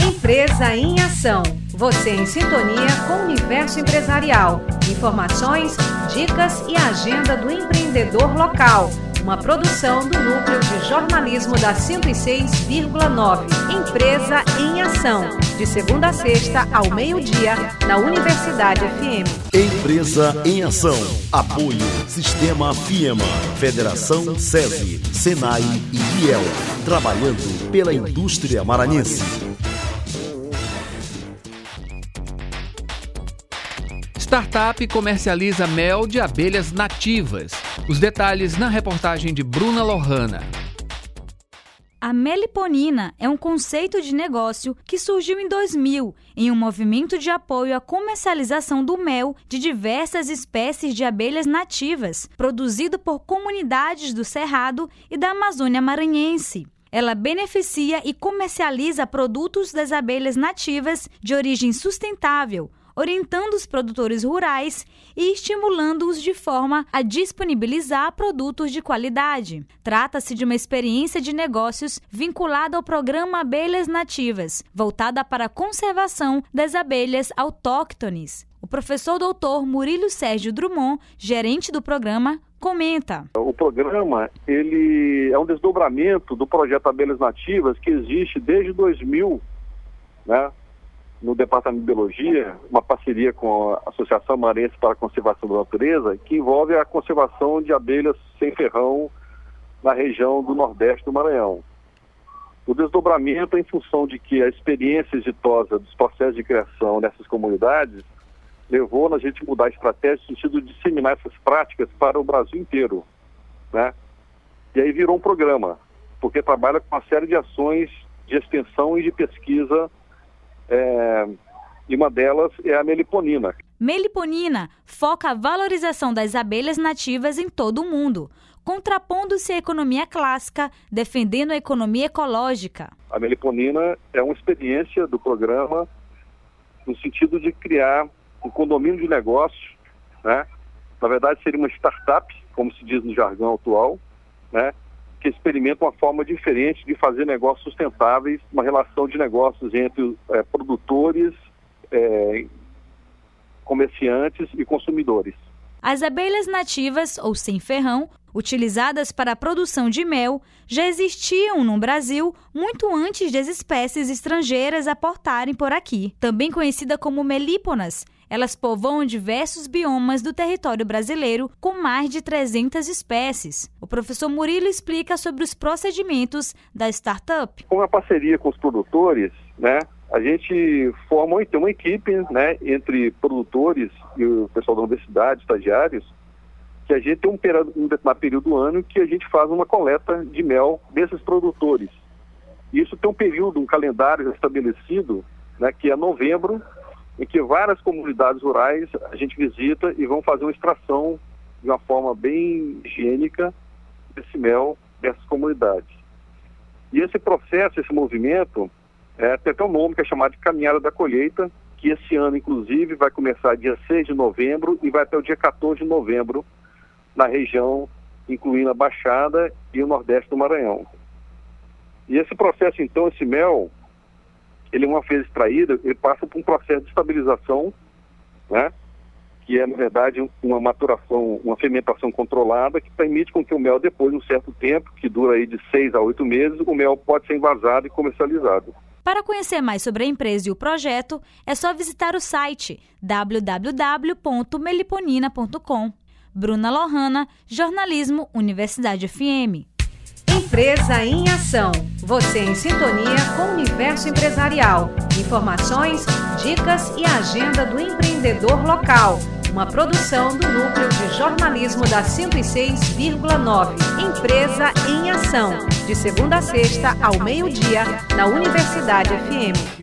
Empresa em Ação. Você em sintonia com o universo empresarial. Informações, dicas e agenda do empreendedor local. Uma produção do Núcleo de Jornalismo da 106,9. Empresa em Ação. De segunda a sexta, ao meio-dia, na Universidade FM. Empresa em Ação. Apoio Sistema FIEMA, Federação SESI, SENAI e IEL. Trabalhando pela indústria maranhense. Startup comercializa mel de abelhas nativas. Os detalhes na reportagem de Bruna Lohana. A meliponina é um conceito de negócio que surgiu em 2000 em um movimento de apoio à comercialização do mel de diversas espécies de abelhas nativas, produzido por comunidades do Cerrado e da Amazônia Maranhense. Ela beneficia e comercializa produtos das abelhas nativas de origem sustentável, orientando os produtores rurais e estimulando-os de forma a disponibilizar produtos de qualidade. Trata-se de uma experiência de negócios vinculada ao programa Abelhas Nativas, voltada para a conservação das abelhas autóctones. O professor doutor Murilo Sérgio Drummond, gerente do programa, comenta. O programa ele é um desdobramento do projeto Abelhas Nativas que existe desde 2000, né? No Departamento de Biologia, uma parceria com a Associação Maranhense para a Conservação da Natureza, que envolve a conservação de abelhas sem ferrão na região do Nordeste do Maranhão. O desdobramento é em função de que a experiência exitosa dos processos de criação nessas comunidades levou a gente mudar a estratégia no sentido de disseminar essas práticas para o Brasil inteiro, né? E aí virou um programa, porque trabalha com uma série de ações de extensão e de pesquisa. E uma delas é a meliponina. Meliponina foca a valorização das abelhas nativas em todo o mundo, contrapondo-se à economia clássica, defendendo a economia ecológica. A meliponina é uma experiência do programa no sentido de criar um condomínio de negócio, né? Na verdade seria uma startup, como se diz no jargão atual, né? Que experimenta uma forma diferente de fazer negócios sustentáveis, uma relação de negócios entre produtores, comerciantes e consumidores. As abelhas nativas, ou sem ferrão, utilizadas para a produção de mel, já existiam no Brasil muito antes das espécies estrangeiras aportarem por aqui. Também conhecida como melíponas, elas povoam diversos biomas do território brasileiro com mais de 300 espécies. O professor Murilo explica sobre os procedimentos da startup. Com a parceria com os produtores, né, a gente forma uma equipe, né, entre produtores e o pessoal da universidade, estagiários, que a gente tem um determinado período do ano que a gente faz uma coleta de mel desses produtores. Isso tem um período, um calendário estabelecido, né, que é novembro, em que várias comunidades rurais a gente visita e vão fazer uma extração de uma forma bem higiênica desse mel dessas comunidades. E esse processo, esse movimento, tem até um nome que é chamado de Caminhada da Colheita, que esse ano, inclusive, vai começar dia 6 de novembro e vai até o dia 14 de novembro na região, incluindo a Baixada e o Nordeste do Maranhão. E esse processo, então, esse mel, ele uma vez extraído, ele passa por um processo de estabilização, né? Que é, na verdade, uma maturação, uma fermentação controlada, que permite com que o mel, depois de um certo tempo, que dura aí de 6 a 8 meses, o mel pode ser envasado e comercializado. Para conhecer mais sobre a empresa e o projeto, é só visitar o site www.meliponina.com. Bruna Lohana, Jornalismo, Universidade FM. Empresa em Ação. Você em sintonia com o universo empresarial. Informações, dicas e agenda do empreendedor local. Uma produção do Núcleo de Jornalismo da 106,9. Empresa em Ação. De segunda a sexta, ao meio-dia, na Universidade FM.